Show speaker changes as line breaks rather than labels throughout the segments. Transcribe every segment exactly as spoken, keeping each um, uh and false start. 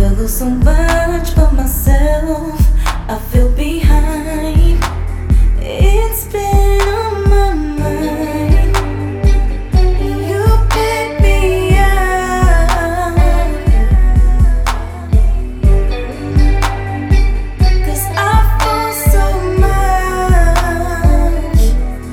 Struggle so much for myself, I feel behind. It's been on my mind. You pick me up, 'cause I fall so much.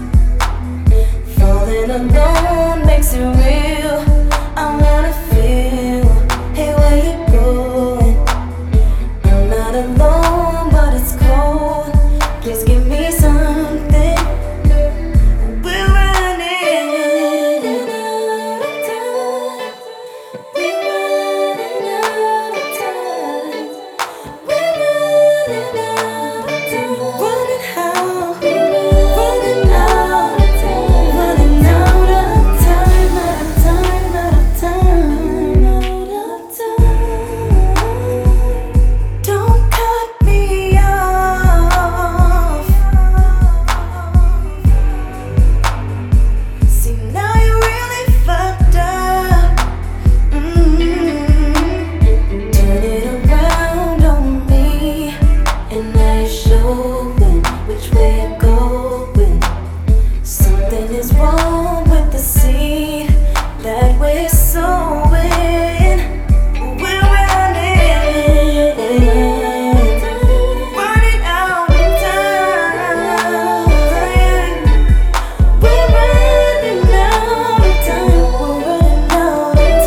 Falling alone makes it real. I wanna feel, hey, where you going? I'm not alone, but it's cold. Please give me something. We're running out of time. We're running out of time. We're running out of time. Running how? Running out of time. Running out of time. Out of time. Out of time. Out of time. Don't cut me off. See, now you're really fucked up. Mm-hmm. Turn it around on me, and now you're showing which way you're going. Something is wrong with the seed that we're sowing. We're running, running out of time. We're running out of time. We're running out of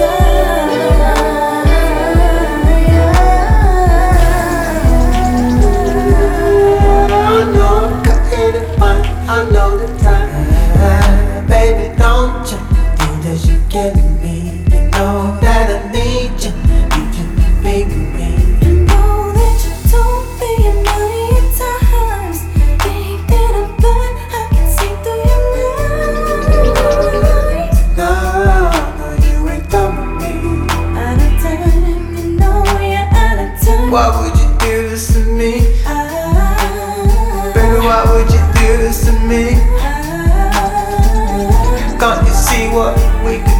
I know I'm cutting it fine, I know the time. Baby, don't you think that you're getting me? You know that I need you, need you to be with me.
You know that you told me a million times. Think that I'm blind, I can see through your lies.
No, no, you ain't done with me.
Out of time, you know you're out of time.
Why would you do this to me?
I,
Baby, why would you do this to me?
I,
Can't you see what we could